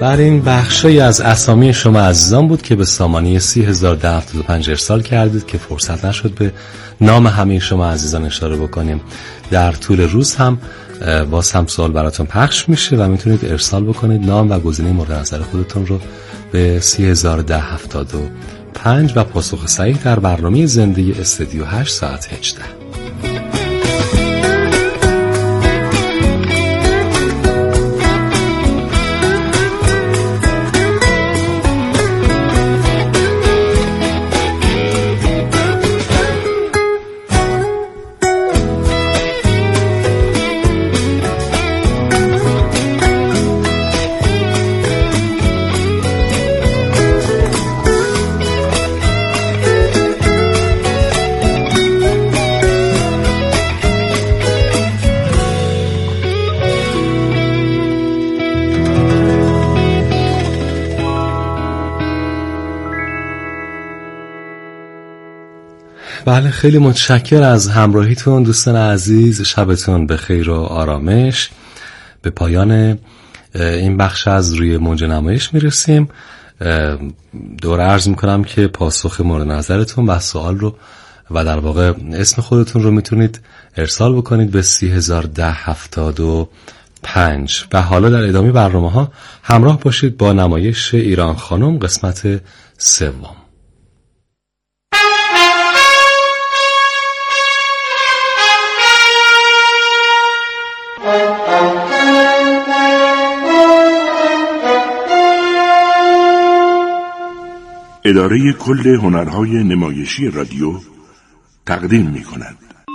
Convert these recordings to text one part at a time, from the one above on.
بله، این بخشی از اسامی شما عزیزان بود که به سامانه 30075 ارسال کردید که فرصت نشد به نام همه شما عزیزان اشاره بکنیم. در طول روز هم باز هم سوال براتون پخش میشه و میتونید ارسال بکنید نام و گزینه مورد نظر خودتون رو به 30075 و پاسخ صحیح در برنامه زندگی استودیو 8 ساعت 18. بله، خیلی متشکر از همراهیتون دوستان عزیز. شبتون به خیر و آرامش. به پایان این بخش از روی موج نمایش میرسیم. دوره عرض میکنم که پاسخ مورد نظرتون و سوال رو و در واقع اسم خودتون رو میتونید ارسال بکنید به 30075 و حالا در ادامه برنامه ها همراه باشید با نمایش ایران خانم قسمت سوم. اداره کل هنرهای نمایشی رادیو تقدیم می کند.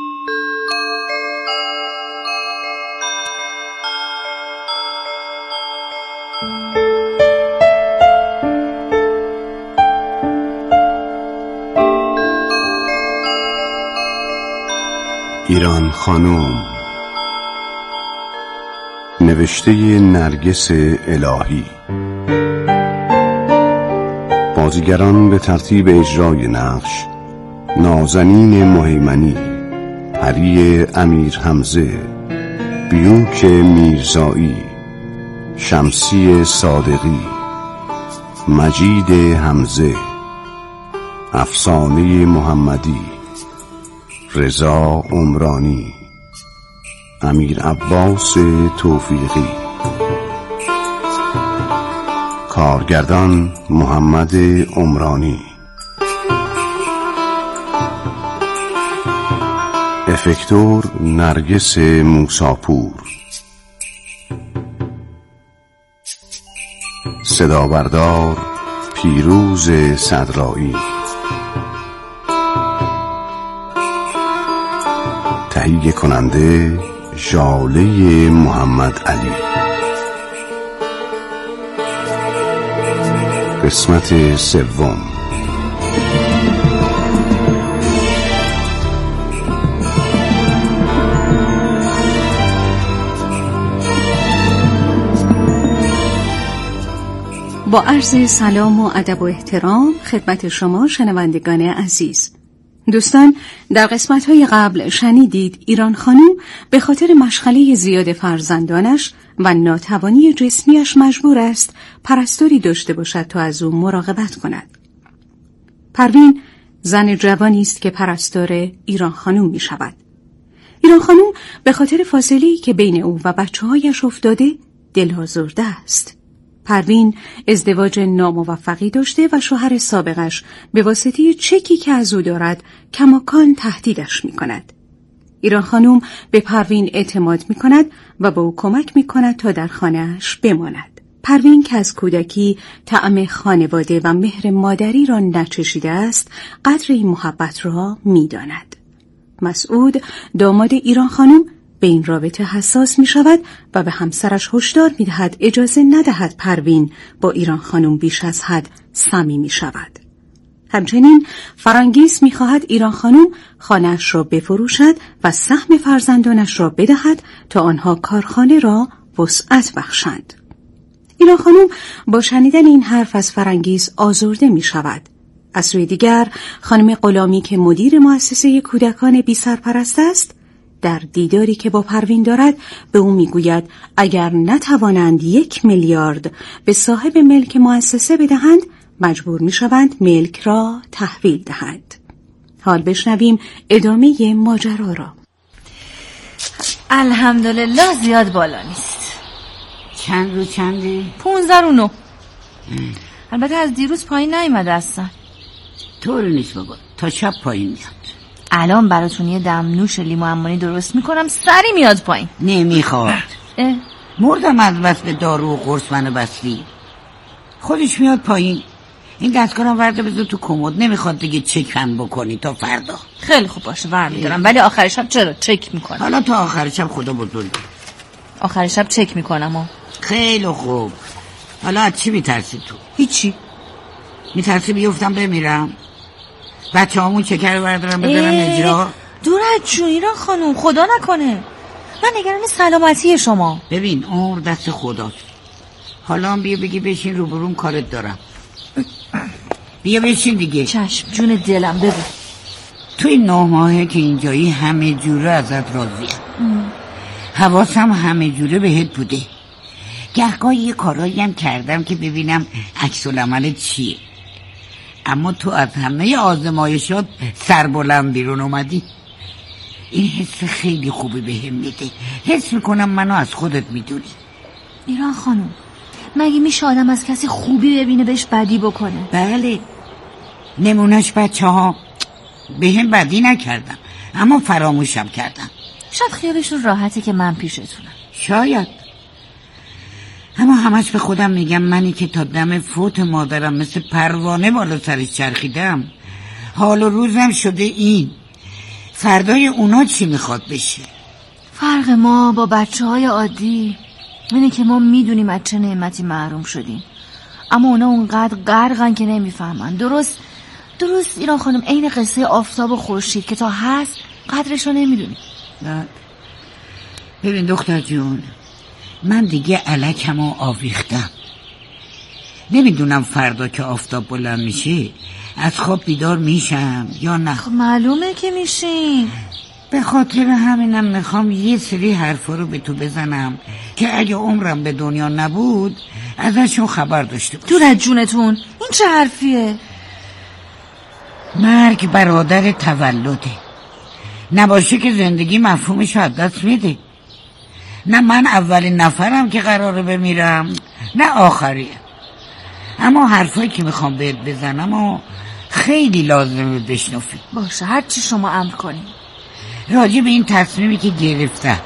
ایران خانم، نوشته نرگس الهی. بازیگران به ترتیب اجرای نقش: نازنین مهیمنی، پری امیر حمزه، بیوک میرزایی، شمسی صادقی، مجید حمزه، افسانه محمدی، رضا عمرانی، امیر عباس توفیقی. کارگردان محمد عمرانی. افکتور نرگس موساپور. صدابردار پیروز صدرایی. تهیه کننده ژاله محمد علی. قسمت سوم. با عرض سلام و ادب و احترام خدمت شما شنوندگان عزیز. دوستان، در قسمت‌های قبل شنیدید ایران خانم به خاطر مشغله زیاد فرزندانش و ناتوانی جسمیش مجبور است پرستاری داشته باشد تا از او مراقبت کند. پروین زن جوانی است که پرستار ایران خانم می شود. ایران خانم به خاطر فاصله‌ای که بین او و بچه‌هایش افتاده دل‌آزرده است. پروین ازدواج ناموفقی داشته و شوهر سابقش به واسطه چکی که از او دارد کماکان تهدیدش می کند. ایران خانم به پروین اعتماد می کند و به او کمک می کند تا در خانه‌اش بماند. پروین که از کودکی طعم خانواده و مهر مادری را نچشیده است، قدر این محبت را می داند. مسعود داماد ایران خانم به این رابطه حساس می شود و به همسرش هشدار می دهد اجازه ندهد پروین با ایران خانم بیش از حد صمیمی شود. همچنین فرانگیز می خواهد ایران خانم خانه‌اش را بفروشد و سهم فرزندانش را بدهد تا آنها کارخانه را وسعت بخشند. ایران خانم با شنیدن این حرف از فرانگیز آزرده می شود. از سوی دیگر خانم غلامی که مدیر مؤسسه کودکان بی سرپرست است در دیداری که با پروین دارد به او میگوید اگر نتوانند 1 میلیارد به صاحب ملک مؤسسه بدهند مجبور میشوند ملک را تحویل دهند. حال بشنویم ادامه ماجرا را. الحمدلله زیاد بالا نیست. چند رو چنده؟ 15 البته از دیروز پایین نیومده اصلا. طور نیست بابا، تا شب پایین میاد. الان براتون یه دمنوش لیمو عمانی درست میکنم سری میاد پایین. نمیخواد. مردم از بس به دارو و قرص منو بستی. خودش میاد پایین. این دستگارم ورده بذار تو کمد، نمیخواد دیگه چک هم بکنی تا فردا. خیلی خوب باشه برمیدارم، ولی آخر شب چرا چک میکنم؟ حالا تا آخر شب خدا بزرگه. آخر شب چک میکنم. خیلی خوب. حالا از چی میترسی تو؟ هیچی. میترسی بیفتم بمیرم؟ بچه همون چکر بردارم بذارم اجرا؟ دورت جون ایران خانوم، خدا نکنه. من نگران سلامتی شما. ببین عمر دست خداست. حالا هم بیا بگی بشین روبروم کارت دارم. بیا بشین دیگه. چشم جون دلم بگو. تو این 9 ماهه که اینجایی همه جوره ازت راضیم. حواسم همه جوره بهت بوده. گهگاه یه کارایی هم کردم که ببینم عکس العمل چیه. اما تو از همه آزمایشات سربلند بیرون اومدی. این حس خیلی خوبی بهم میده. حس میکنم منو از خودت میدونی. ایران خانم، مگه میشه آدم از کسی خوبی ببینه بهش بدی بکنه؟ بله، نمونش بچه ها بهم بدی نکردم اما فراموشم کردم. شاید خیالشون راحته که من پیشتونم. شاید. اما همش به خودم میگم منی که تا دم فوت مادرم مثل پروانه بالا سرش چرخیدم، حال و روزم شده این. فردای اونا چی میخواد بشه؟ فرق ما با بچه‌های عادی اینه که ما میدونیم از چه نعمتی محروم شدیم، اما اونا اونقدر غرقن که نمیفهمن. درست ایران خانم، عین قصه آفتاب و خورشید که تا هست قدرشو نمیدونی. ببین دختر جون، من دیگه الکمو آویختم. نمیدونم فردا که آفتاب بلند میشه از خواب بیدار میشم یا نه. خب معلومه که میشین. به خاطر همینم میخوام یه سری حرفا رو به تو بزنم که اگه عمرم به دنیا نبود ازشون خبر داشته باشم. دور از جونتون، این چه حرفیه؟ مرگ برادر تولده. نباشه که زندگی مفهومش از دست میده. نه من اولین نفرم که قراره بمیرم نه آخری. اما حرفایی که میخوام بهت بزنم و خیلی لازمه بشنفی. باشه، هر چی شما امر کنی. راجع به این تصمیمی که گرفتم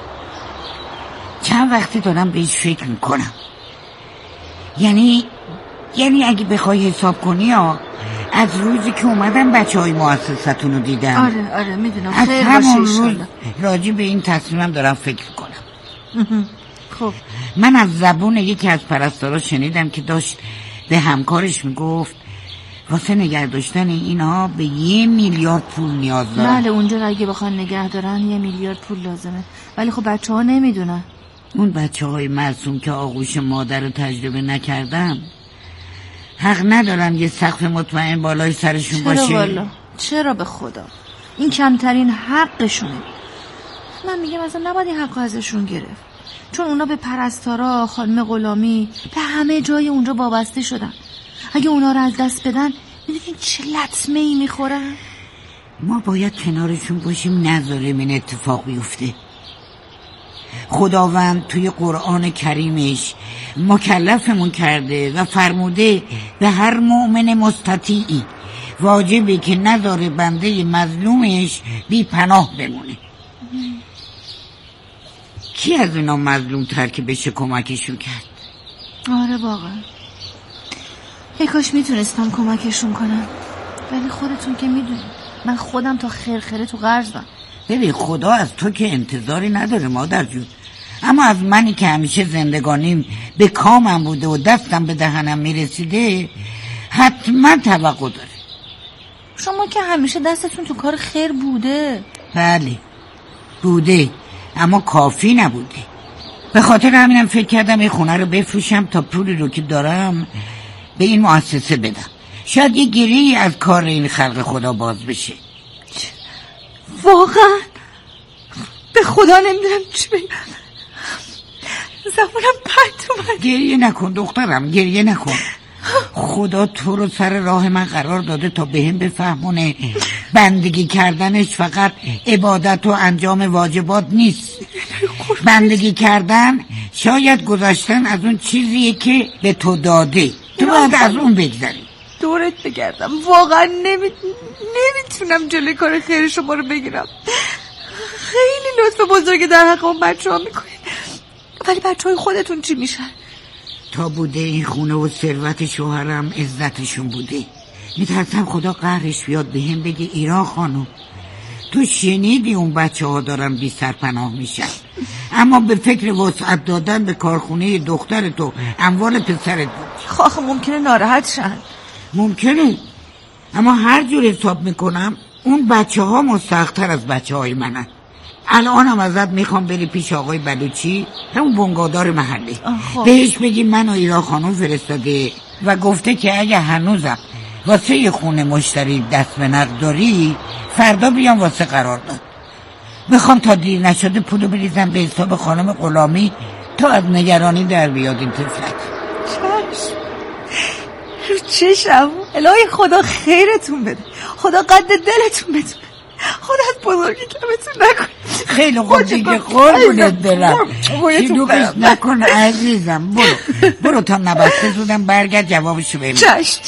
چند وقتی دارم بهش فکر میکنم. یعنی اگه بخوای حساب کنی از روزی که اومدم بچه‌های مؤسستون رو دیدم. آره میدونم. از خیر همون باشه روز راجع به این تصمیمم دارم فکر کنم. خب من از زبون یکی از پرستارا شنیدم که داشت به همکارش میگفت واسه نگه داشتن اینها به 1 میلیارد پول نیاز دارن. بله، اونجا اگه بخوان نگه دارن 1 میلیارد پول لازمه، ولی خب بچه‌ها نمیدونن. اون بچه‌های معصوم که آغوش مادر رو تجربه نکردن حق ندارن یه سقف مطمئن بالای سرشون باشه؟ چرا والا؟ چرا به خدا؟ این کمترین حقشونه. من میگم اصلا نباید این حقو ازشون گرفت، چون اونا به پرستارا، خانم غلامی، به همه جای اونجا وابسته شدن. اگه اونا رو از دست بدن میدونین چه لطمه‌ای میخورن؟ ما باید کنارشون باشیم، نذاریم این اتفاق بیفته. خداوند توی قرآن کریمش مکلفمون کرده و فرموده به هر مؤمن مستطیعی واجبه که نذاره بنده مظلومش بی پناه بمونه. کی از اینا مظلوم تر که بشه کمکشون کرد؟ آره واقعا کاش میتونستم کمکشون کنم، ولی خودتون که میدونید من خودم تا خرخره تو قرضم. ببین خدا از تو که انتظاری نداره مادر جون، اما از منی که همیشه زندگانیم به کامم بوده و دستم به دهنم میرسیده حتما توقع داره. شما که همیشه دستتون تو کار خیر بوده. بله بوده، اما کافی نبوده. به خاطر همینم فکر کردم این خونه رو بفروشم تا پولی رو که دارم به این مؤسسه بدم. شاید یه گیری از کار این خلق خدا باز بشه. واقعا به خدا نمیدونم چی بگم، زبونم پرت اومد. گریه نکن دخترم، گریه نکن. خدا تو رو سر راه من قرار داده تا بهم بفهمونه بندگی کردنش فقط عبادت و انجام واجبات نیست. بندگی کردن شاید گذاشتن از اون چیزیه که به تو داده، تو باید از اون بگذری. دورت بگردم، واقعا نمیتونم جلوی کار خیر شما رو بگیرم. خیلی لطف بزرگی در حق اون بچه ها میکنید، ولی بچه های خودتون چی میشن؟ تا بوده این خونه و ثروت شوهرم عزتشون بوده. میترسم خدا قهرش بیاد بهم بگه ایران خانم تو شنیدی اون بچه ها دارن بی سرپناه میشن، اما به فکر وسعت دادن به کارخونه دختر تو اموال پسرت بود. آخه ممکنه ناراحت شن. ممکنه، اما هر جور حساب میکنم اون بچه ها مستحق‌تر از بچه های منن. الانم ازت میخوام بری پیش آقای بلوچی، همون بنگادار محله، بهش بگی من و ایران خانم فرستاده و گفته که اگه هنوزم واسه یه خونه مشتری دست به نقد داری فردا بیام واسه قرار داد. میخوام تا دیر نشده پولو بریزم به حساب خانم غلامی تا از نگرانی در بیاد این طفلک. رو چشم. الهی خدا خیرتون بده، خدا قد دلتون بدونه، خدا از بزرگی کمتون نکنه. خیلی خوب دیگه، قربونت برم، شلوغش نکن عزیزم. برو تا نبسته زودم برگرد جوابشو بهم. چشم.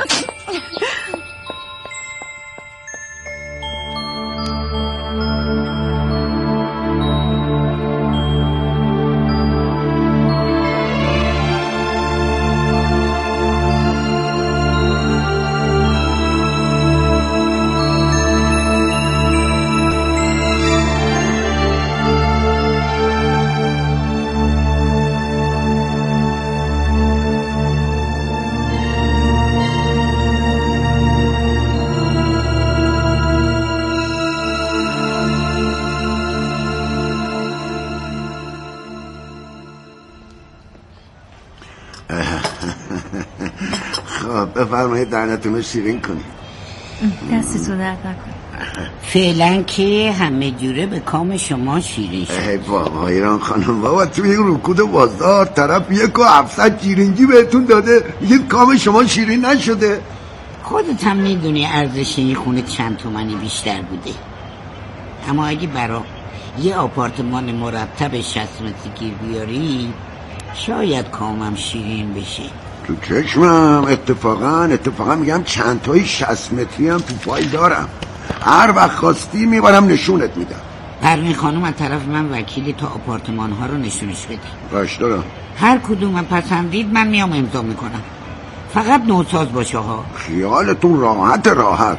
بفرمایید دهنتون رو شیرین کنید. دستتون درد نکنه. فعلا که همه جوره به کام شما شیرین شد. ای بابا ایران خانم، بابا توی این رکود بازار طرف 1,700 شیرینجی بهتون داده، میگه کام شما شیرین نشده. خودت هم میدونی ارزش این خونه چند تومانی بیشتر بوده، اما اگه برا یه آپارتمان مرتب 60 متری گیر بیاری شاید کامم شیرین بشه. تو چشمم اتفاقا میگم چند تایی 60 متری هم تو پای دارم، هر وقت خواستی میبرم نشونت میدم. پروین خانم از طرف من وکیلی تا آپارتمان ها رو نشونش بده. باش دارم. هر کدوم پسندید من میام امضا میکنم، فقط نوساز باشه ها. خیالتون راحت،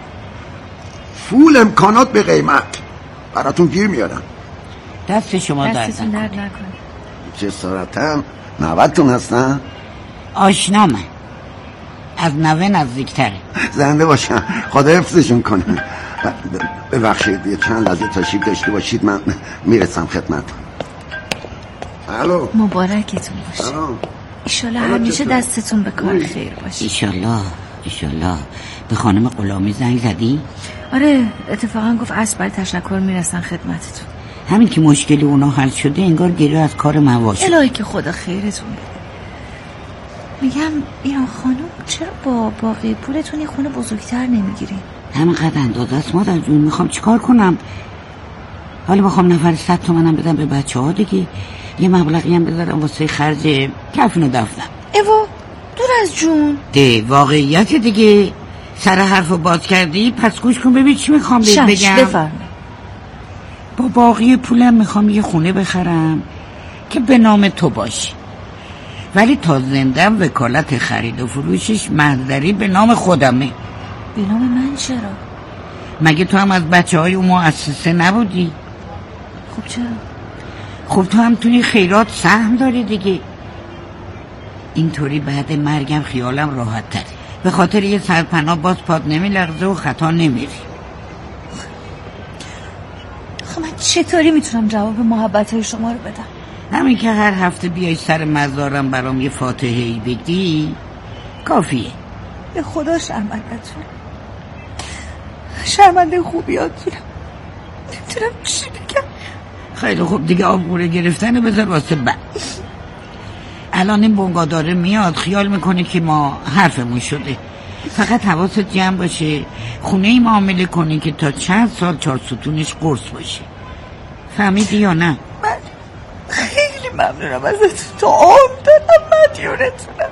فول امکانات به قیمت براتون گیر میارم. دست شما درد نکنه. جسارتم 90 هستن؟ آشنا من از نوه نزدیکتره. زنده باشم، خدا حفظشون کنه. ببخشید یه چند لحظه تشریف داشته باشید، من میرسم خدمتتون. الو مبارکتون باشه. ایشالله همیشه دستتون به کار خیر باشه. ایشالله. به خانم غلامی زنگ زدی؟ آره، اتفاقا گفت از برای تشکر میرسن خدمتتون. همین که مشکل اونا حل شده انگار گریه از کار من واشه. الهی که خدا خیرتون بده. میگم ایران خانم چرا با باقی پولتون یه خونه بزرگتر نمیگیرین؟ همینقدر اندازه است مادر جون. میخوام چیکار کنم؟ حالا میخوام نفر 100 تومنم بدم به بچه ها دیگه، یه مبلغی هم بذارم واسه خرج کفن و دفنم. ایوا دور از جون ده واقعیت دیگه. سر حرفو باز کردی پس گوش کن ببین چی میخوام بهت بگم. بفرمایید. با باقی پولم میخوام یه خونه بخرم که به نام تو باشه، ولی تا زندم وکالت خرید و فروشش محضری به نام خودمه. به نام من چرا؟ مگه تو هم از بچه های اون مؤسسه نبودی؟ خب چرا؟ خب تو هم توی خیرات سهم داری دیگه. اینطوری بعد مرگم خیالم راحت تره، به خاطر یه سرپناه باز پاد نمیلغزه و خطا نمیری. خب من چطوری میتونم جواب محبت های شما رو بدم؟ همین که هر هفته بیای سر مزارم برام یه فاتحه‌ای بگی کافیه. به خدا شرمنده خوبیاتونم. نمیتونم چی بگم. خیلی خوب دیگه آبگوره گرفتن بذار واسه بعد. الان این بنگاداره میاد خیال میکنه که ما حرفمون شده. فقط حواست جمع باشه خونه ای معامله کنی که تا چند سال 4 ستونش قرص باشه. فهمیدی یا نه؟ من خیلی ممنونم ازتون، تو عمر دارم مدیونتونم.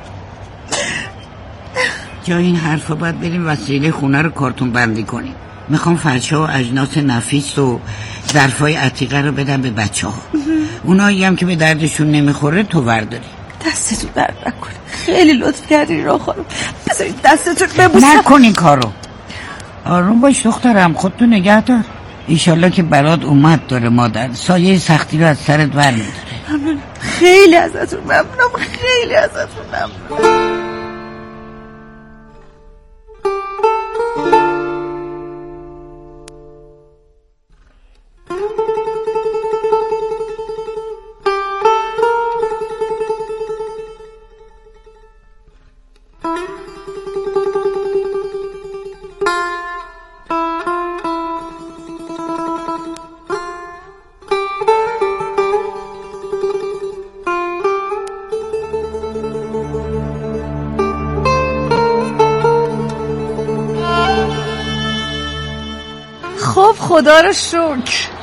جای این حرفا باید بریم وسیله خونه رو کارتون بندی کنیم. میخوام فرشا و اجناس نفیس و ظرفای عتیقه رو بدم به بچه ها. اونایی هم که به دردشون نمیخوره تو ورداری. دستتون درد نکنه، خیلی لطف کردی ایران خانم. بذارید دستتون ببوسم. نکن این کارو. آروم باش دخترم، خودتو نگه دار. ایشالله که برات اومد داره مادر، سایه سختی رو از سرت بر میداره. ممنونم، خیلی ازتون ممنونم، خیلی ازتون ممنونم. خب خدا رو شکر. خدا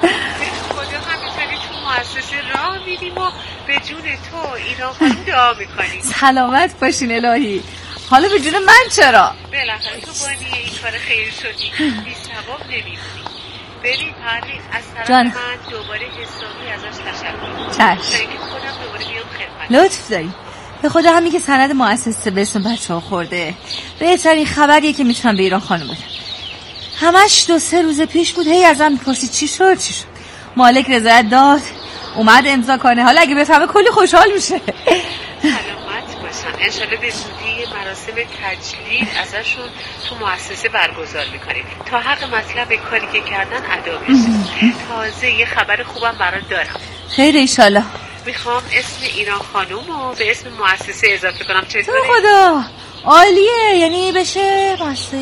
همینطوری تو مؤسسه راه میریم و به جون تو اینا خانم دعا میکنیم. سلامت باشین الهی. حالا به جون من چرا؟ بالاخره تو بانی این کار خیر شدی، بی ثواب نمیمونی. ببین پروین، از طرف جان. من دوباره حسابی ازش تشکر. چشم. که خودم دوباره بیام خدمت. لطف داری. به خدا همین که سند مؤسسه به اسم بچه‌ها خورده بهترین خبریه که میتونم به ایران خانم بدم. همش 2-3 روز پیش بود هی ازم میپرسی چی شد. مالک رضایت داد، اومد امضا کنه. حالا اگه بفهمه کلی خوشحال میشه. سلامت باشن. انشالله به زودی مراسم تجلیل ازشون تو مؤسسه برگزار میکنیم تا حق مطلب کاری که کردن ادا بشه. تازه یه خبر خوبم برات دارم. خیر انشالله. میخوام اسم ایران خانوم رو به اسم مؤسسه اضافه کنم. چطوره؟ خدا عالیه. یعنی بشه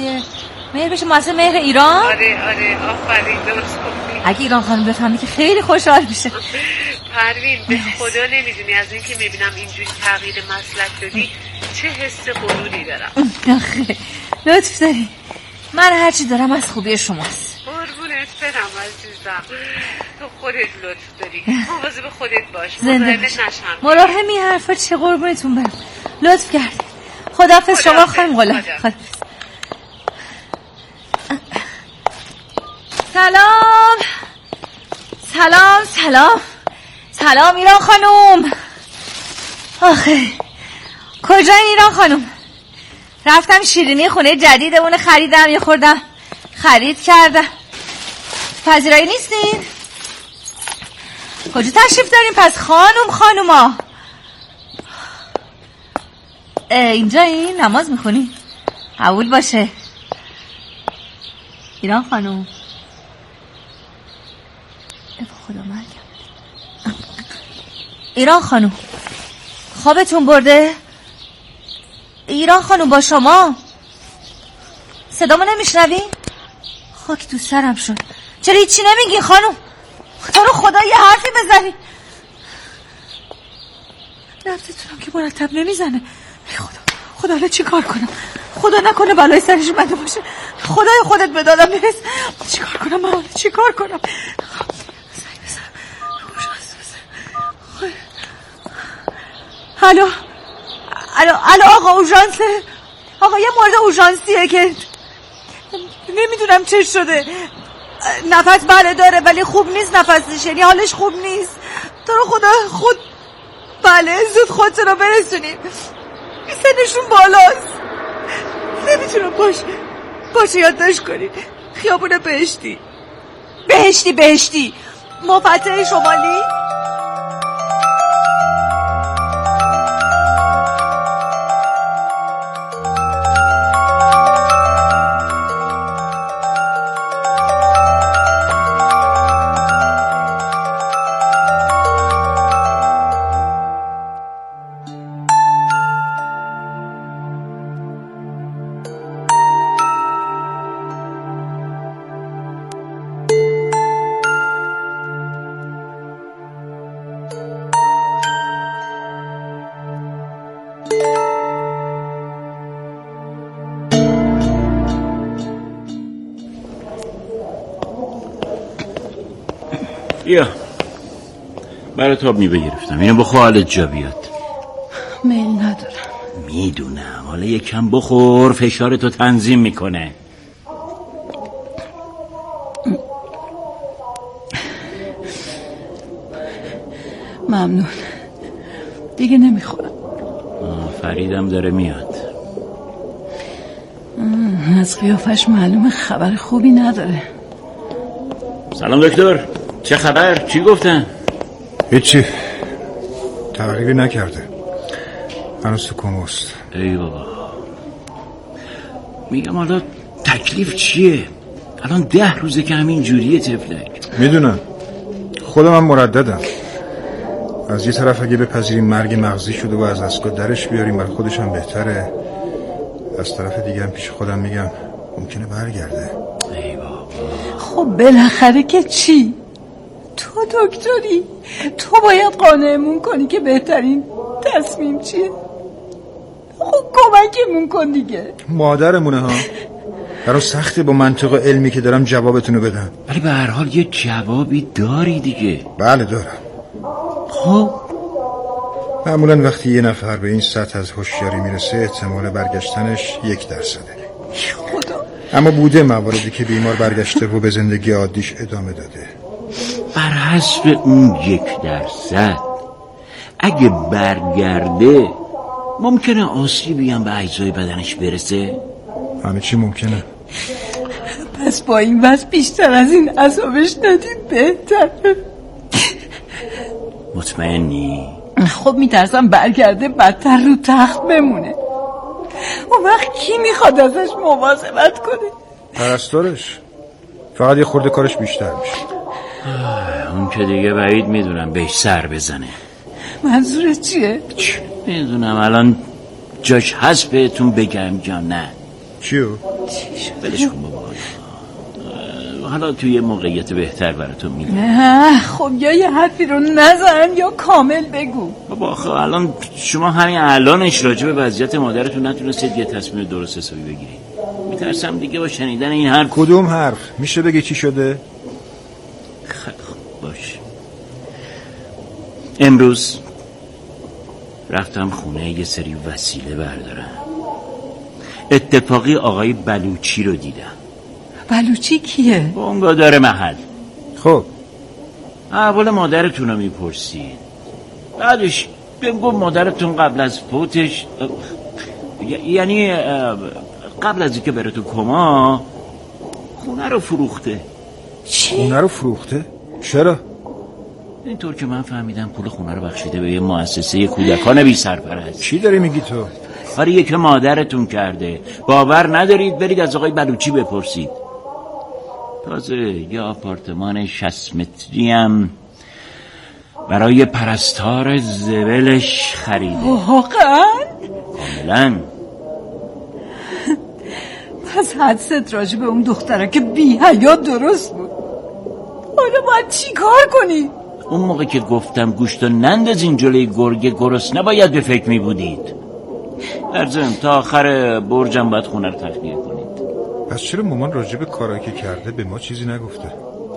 مؤسسه مهر ایران. آره آفرین، درست گفتی. اگه ایران خانم بفهمی که خیلی خوشحال میشه. پروین به خدا نمیدونی از این که میبینم اینجوری تغییر مسلک دادی چه حس غروری دارم. آخه لطف داری. من هرچی دارم از خوبی شماست. قربونت برم عزیزم. تو خودت لطف داری. مواظب خودت باش. زنده مزاحمت نشم. مراهم این حرفا چه قربونتون برم. لطف کردی. خداحافظ شما خانم غلام. سلام ایران خانوم. آخه کجا ایران خانوم؟ رفتم شیرینی خونه جدیدمون خریدم، یه خوردم خرید کردم. پذیرایی نیستین؟ کجا تشریف دارین پس خانوما؟ اینجا این نماز میخونی؟ قبول باشه ایران خانوم. خدا مرگم. ایران خانوم خوابتون برده؟ ایران خانوم با شما صدامو نمیشنوی؟ خاک تو سرم شد. چرا هیچی نمیگی خانوم؟ تو رو خدا یه حرفی بزنی. رفتتونم که مرتب نمیزنه. خدا حالا چی کار کنم؟ خدا نکنه بلای سرش اومده باشه. خدای خودت به دادم برس. چی کار کنم من؟ چی کار کنم؟ الو آقا اورژانسه. آقا یه مورد اورژانسیه که نمیدونم چه شده. نفس بله داره ولی خوب نیست نفسش، یعنی حالش خوب نیست. تو رو خدا بله زود خودتون رو برسونید. سنشون بالاست. نمیتونم باشه یادداشت کنید. خیابون بهشتی مفتح شمالی. بیا برای تاب میوه گرفتم، اینو بخور حالت جا بیاد. میل ندارم. میدونم، حالا یکم بخور، فشارتو تنظیم میکنه. ممنون، دیگه نمیخورم. فریدم داره میاد. از قیافش معلومه خبر خوبی نداره. سلام دکتر، چه خبر؟ چی گفتن؟ هیچی، تغییری نکرده، هنوز تو کماست. ای بابا. میگم حالا تکلیف چیه؟ الان 10 روزه که همین جوریه طفلک. میدونم، خودم هم مرددم. از یه طرف اگه بپذیریم مرگ مغزی شده و از دستگاه درش بیاریم برای خودش هم بهتره، از طرف دیگه هم پیش خودم میگم ممکنه برگرده. ای بابا. خب بالاخره که چی؟ تو دکتری، تو باید قانعمون کنی که بهترین تصمیم چیه. خب کمکمون کن دیگه. مادرمونه ها، برای سخته با منطق علمی که دارم جوابتونو بدم. ولی به هر حال یه جوابی داری دیگه. بله دارم. خب معمولا وقتی یه نفر به این سطح از هوشیاری میرسه احتمال برگشتنش 1%. خدا. اما بوده مواردی که بیمار برگشته و به زندگی عادیش ادامه داده. بر حسب اون 1% اگه برگرده ممکنه آسیبی هم به اجزای بدنش برسه. همه چی ممکنه. پس با این وضع بیشتر از این عذابش ندید بهتر. مطمئنی؟ خب میترسم برگرده بدتر رو تخت بمونه. اون وقت کی میخواد ازش مواظبت کنه؟ پرستارش. فقط یه خورده کارش بیشتر میشه. اون که دیگه بعید میدونم بهش سر بزنه. منظورت چیه؟ میدونم الان جاش هست بهتون بگم یا نه. چیو؟ بلش کن بابا، حالا توی موقعیت بهتر براتون میگم. خب یا یه حرفی رو نزن یا کامل بگو. بابا خب الان شما همین الانش راجع به وضعیت مادرتون نتونستید یه تصمیم درست حسابی بگیرید. میترسم دیگه با شنیدن این حرف. کدوم حرف؟ میشه بگی چی شده؟ خب باش. امروز رفتم خونه یه سری وسیله بردارم. اتفاقی آقای بلوچی رو دیدم. بلوچی کیه؟ بنگادار محل. خب احوال مادرتون رو میپرسید. بعدش بهم گفت مادرتون قبل از فوتش، یعنی قبل از اینکه بره تو کما، خونه رو فروخته. چی؟ خونه رو فروخته؟ چرا؟ اینطور که من فهمیدم پول خونه رو بخشیده به یه مؤسسه کودکان بی سرپرست. چی داری میگی تو؟ کاری که مادرتون کرده. باور ندارید برید از آقای بلوچی بپرسید. تازه یه آپارتمان 60 متری هم برای پرستار زبلش خریده. واقعا؟ کاملا. پس حدست راجع به اون دختره که بی حیا درست بود. حالا باید چی کار کنی؟ اون موقع که گفتم گوشتو نندازین جلوی گرگ گرسنه باید به فکر می بودید. در ضمن تا آخر برجم باید خونه رو تخلیه کنید. پس چرا مامان راجع به کارایی که کرده به ما چیزی نگفته؟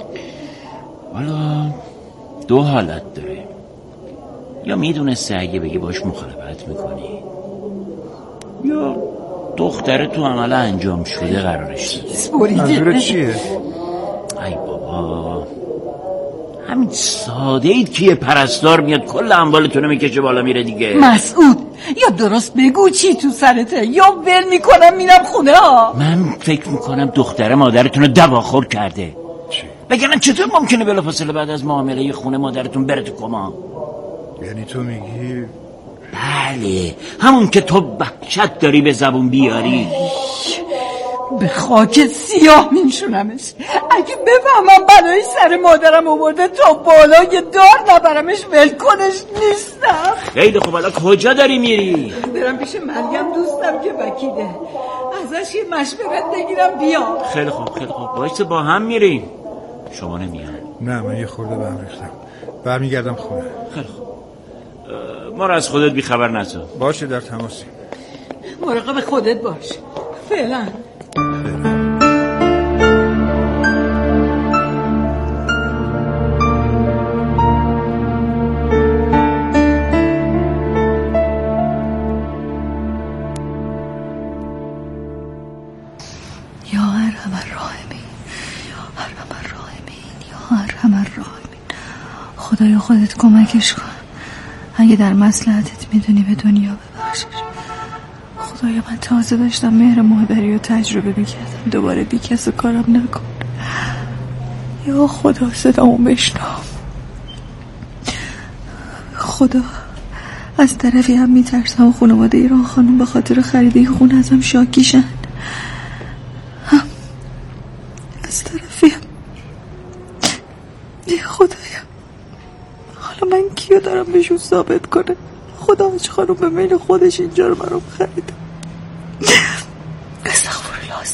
والا 2 حالت داره. یا میدونسته اگه بگی باش مخالفت میکنی، یا دختره تو عمل انجام شده قرارش داده. منظورت چیه؟ ای بابا، همین ساده اید که یه پرستار میاد کل اموالتونو میکشه بالا میره دیگه. مسعود یا درست بگو چی تو سرته یا ول میکنم میرم خونه ها. من فکر میکنم دختره مادرتون رو دواخور کرده. چی؟ بگم چطور ممکنه بلافاصله بعد از معامله خونه مادرتون بره تو کما؟ یعنی تو میگی؟ بله، همون که تو وحشت داری به زبون بیاری. به خاک سیاه میشونمش. اگه بفهمم بلایی سر مادرم آورده تا بالای دار نبرمش ولکنش نیستم. خیلی خوب، حالا کجا داری میری؟ برم پیش مریم دوستم که وکیله، ازش یه مشورت بگیرم بیام. خیلی خوب وایسا با هم میریم. شما نمیان؟ نه من یه خورده به هم ریختم، برمیگردم خونه. خیلی خوب، ما رو از خودت بیخبر نذار. باشه در تماسی. مراقب خودت باش. فعلا. همه راه همین. خدایا خودت کمکش کن. اگه در مصلحتت میدونی به دنیا ببخشش. خدایا من تازه داشتم مهر مادری رو تجربه میکردم، دوباره بی کس کارم نکن. یا خدا صدامو بشنو. خدا از طرفی هم میترسم خانواده ایران خانم به خاطر خرید این خونه ازم شاکیشن، هم از طرفی هم خدایا حالا من کیو دارم بهشون ثابت کنه؟ خدا حاج خانم به میل خودش اینجا رو برام خریده. استغفرالله.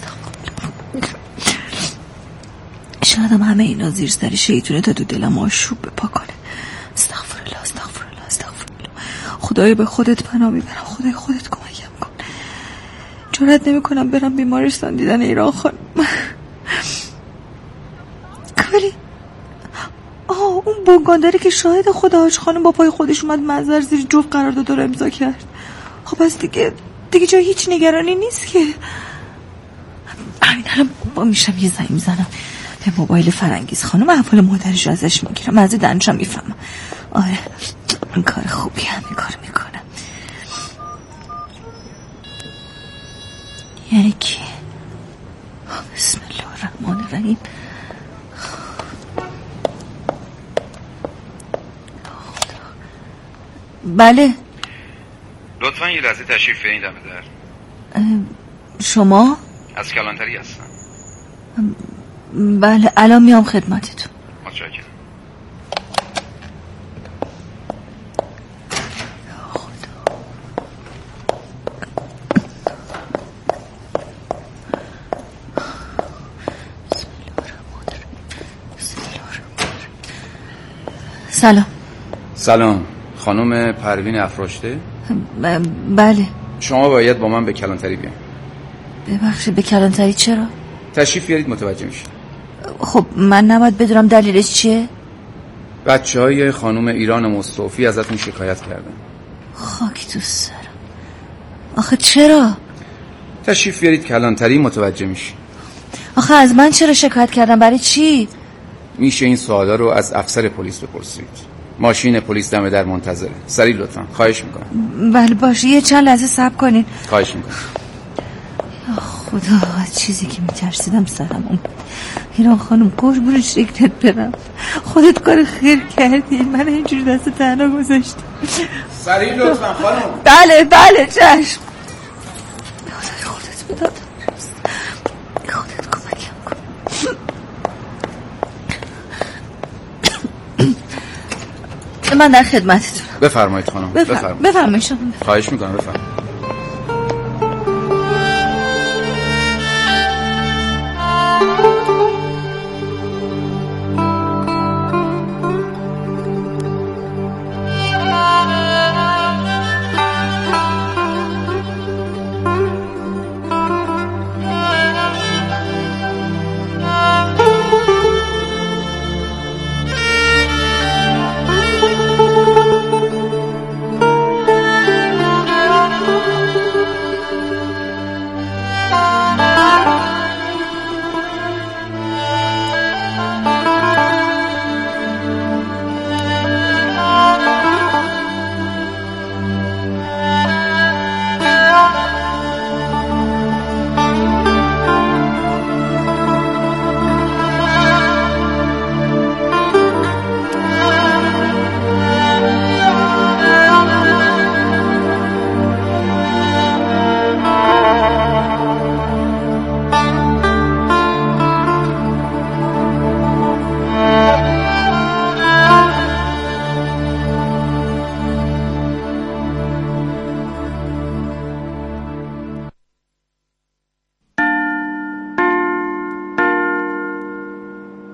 شاید هم همه اینا زیر سر شیطونه تا تو دلم آشوب بپا کنه. استغفرالله. خدایا به خودت پناه میبرم. خدای خودت کمکم کن. جرئت نمیکنم برم بیمارستان دیدن ایران خانم. ولی اون بنگانداری که شاهد خدا حاج خانم با پای خودش اومد منظر زیر جفت قرارداد رو امضا کرد. خب پس دیگه جای هیچ نگرانی نیست که. همین الان با میشم یه زنگ میزنم به موبایل فرنگیز خانم، احوال مادرش رو ازش میگیرم، از دنشم میفهمم. آره این کار خوبی هم این کار میکنم. یعنی کی؟ بسم الله الرحمن الرحیم. بله لطفا یه لحظه تشریف بیارین دم در. شما؟ از کلانتری هستم. بله الان میام خدمتتون. متشکرم. سلام خانم پروین افراشته؟ بله. شما باید با من به کلانتری بیاین. ببخشید به کلانتری چرا؟ تشریف بیارید متوجه میشید. خب من نباید بدونم دلیلش چیه؟ بچه‌های خانم ایران مصطفی ازتون شکایت کردن. خاک تو سرم. آخه چرا؟ تشریف بیارید کلانتری متوجه میشید. آخه از من چرا شکایت کردن؟ برای چی؟ میشه این سوالا رو از افسر پلیس بپرسید. ماشین پلیس دم در منتظره. سریع لطفا. خواهش میکنم. بله باشه یه چند لحظه صبر کنین. خواهش میکنم. خدا از چیزی که میترسیدم سرم اومد. ایران خانم قربون شکلت برم. خودت کار خیر کردی. من اینجوری دست تنها گذاشتم. سریع لطفا خانم. بله چشم. خودت بدم. خودت کمکم کن. من در خدمتتونم. بفرمایید خانم. بفرمایید. خواهش میکنم بفرمایید.